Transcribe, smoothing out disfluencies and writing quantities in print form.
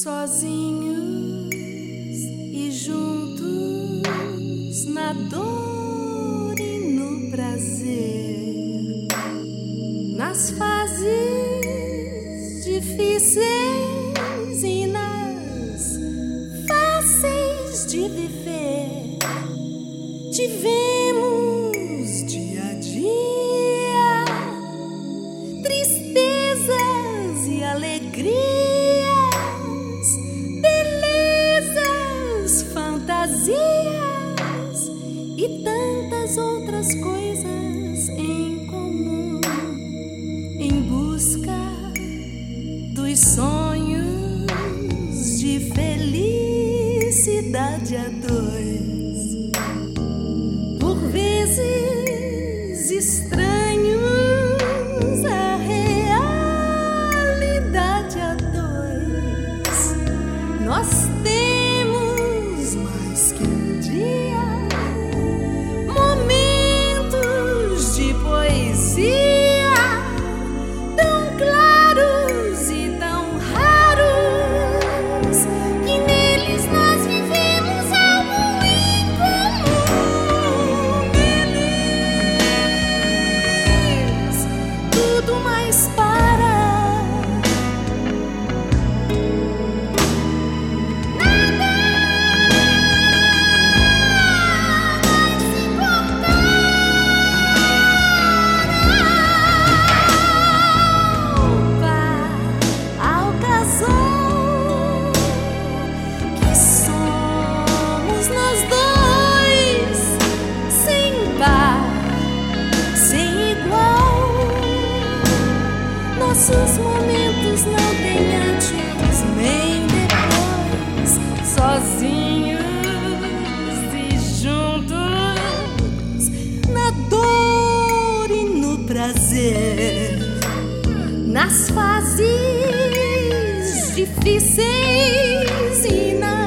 sozinhos e juntos na dor e no prazer, nas fases difíceis e nas fáceis de viver. Tivemos dia a dia tristezas e alegrias, belezas, fantasias e tantas outras coisas em comum, em busca dos sonhos de felicidade a dois. Por vezes estranhos, a realidade a dois. Nós temos mais que um dia, momentos de poesia tão claros e tão raros, que neles nós vivemos algo incomum. Feliz, tudo mais para. Nossos momentos não têm antes nem depois, sozinhos e juntos na dor e no prazer, nas fases difíceis e nas